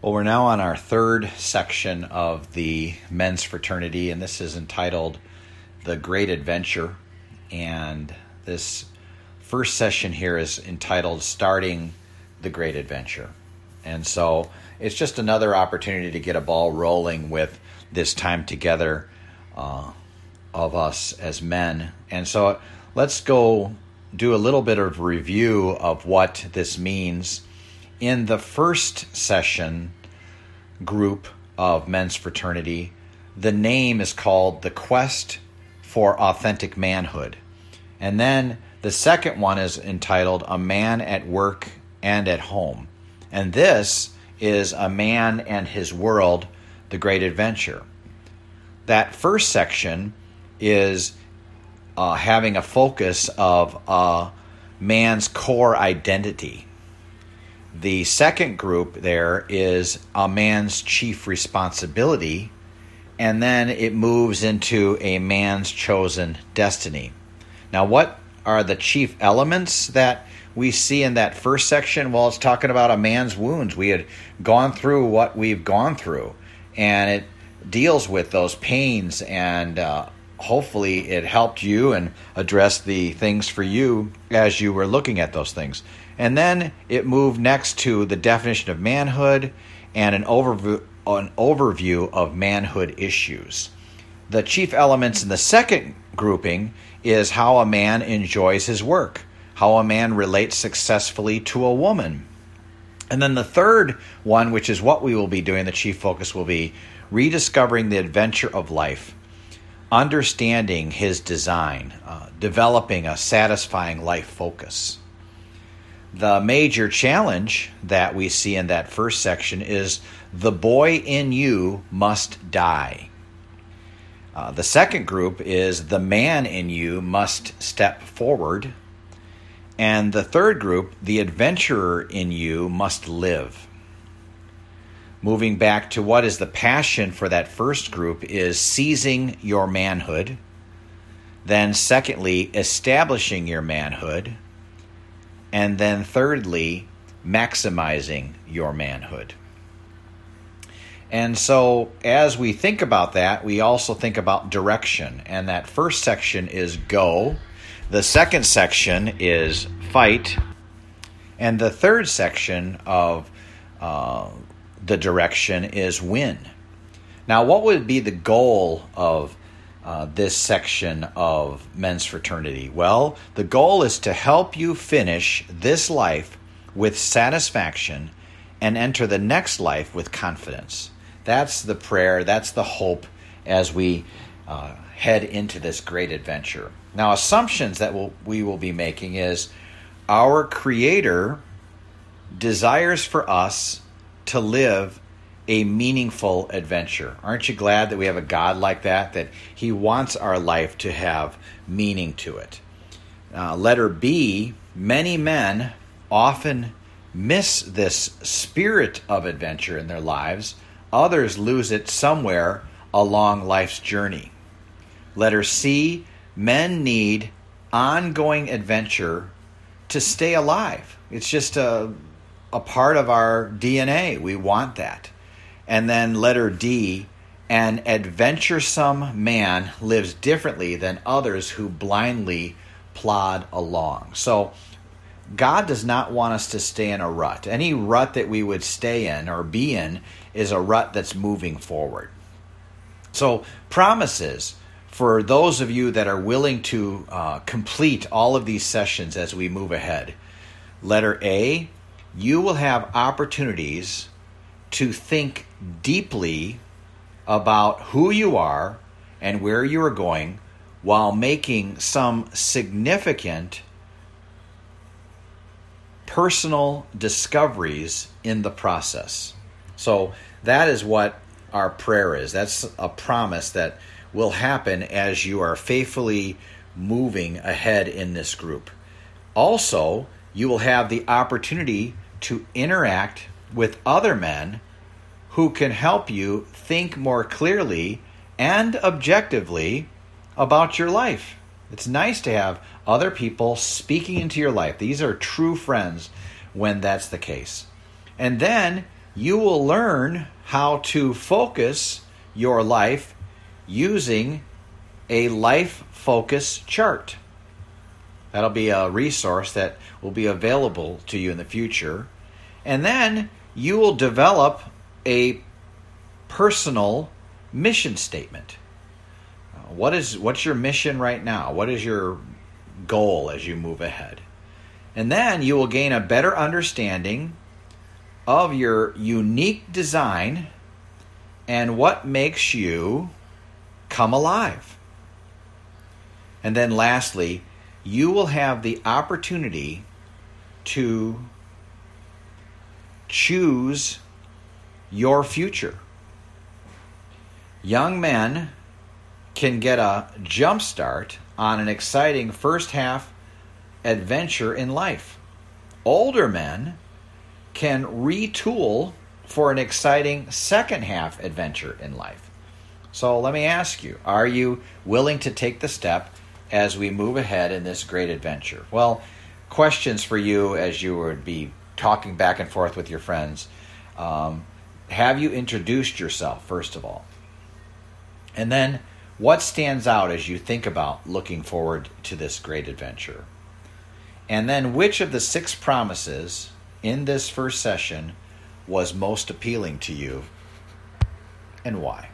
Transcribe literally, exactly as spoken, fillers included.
Well, we're now on our third section of the men's fraternity, and this is entitled The Great Adventure. And this first session here is entitled Starting the Great Adventure. And so it's just another opportunity to get a ball rolling with this time together uh, of us as men. And so let's go do a little bit of review of what this means. In the first session group of men's fraternity, the name is called The Quest for Authentic Manhood. And then the second one is entitled A Man at Work and at Home. And this is A Man and His World, The Great Adventure. That first section is uh, having a focus of a man's core identity. The second group there is a man's chief responsibility, and then it moves into a man's chosen destiny. Now, what are the chief elements that we see in that first section? Well, it's talking about a man's wounds. We had gone through what we've gone through, and it deals with those pains, and uh, hopefully it helped you and addressed the things for you as you were looking at those things. And then it moved next to the definition of manhood and an overview, an overview of manhood issues. The chief elements in the second grouping is how a man enjoys his work, how a man relates successfully to a woman. And then the third one, which is what we will be doing, the chief focus will be rediscovering the adventure of life, understanding his design, uh, developing a satisfying life focus. The major challenge that we see in that first section is the boy in you must die. Uh, the second group is the man in you must step forward. And the third group, the adventurer in you must live. Moving back to what is the passion for that first group is seizing your manhood. Then secondly, establishing your manhood. And then thirdly, maximizing your manhood. And so as we think about that, we also think about direction. And that first section is go. The second section is fight. And the third section of uh, the direction is win. Now, what would be the goal of Uh, this section of men's fraternity? Well, the goal is to help you finish this life with satisfaction and enter the next life with confidence. That's the prayer, that's the hope as we uh, head into this great adventure. Now, assumptions that we'll, we will be making is our Creator desires for us to live a meaningful adventure. Aren't you glad that we have a God like that, that He wants our life to have meaning to it? Uh, letter B, many men often miss this spirit of adventure in their lives. Others lose it somewhere along life's journey. Letter C, men need ongoing adventure to stay alive. It's just a, a part of our D N A. We want that. And then letter D, an adventuresome man lives differently than others who blindly plod along. So God does not want us to stay in a rut. Any rut that we would stay in or be in is a rut that's moving forward. So promises for those of you that are willing to uh, complete all of these sessions as we move ahead. Letter A, you will have opportunities to think deeply about who you are and where you are going while making some significant personal discoveries in the process. So that is what our prayer is. That's a promise that will happen as you are faithfully moving ahead in this group. Also, you will have the opportunity to interact with other men who can help you think more clearly and objectively about your life. It's nice to have other people speaking into your life. These are true friends when that's the case. And then you will learn how to focus your life using a life focus chart. That'll be a resource that will be available to you in the future. And then you will develop a personal mission statement. What is what's your mission right now? What is your goal as you move ahead? And then you will gain a better understanding of your unique design and what makes you come alive. And then lastly, you will have the opportunity to choose your future. Young men can get a jump start on an exciting first half adventure in life. Older men can retool for an exciting second half adventure in life. So let me ask you, are you willing to take the step as we move ahead in this great adventure? Well, questions for you as you would be talking back and forth with your friends. Um, have you introduced yourself, first of all? And then, what stands out as you think about looking forward to this great adventure? And then, which of the six promises in this first session was most appealing to you, and why?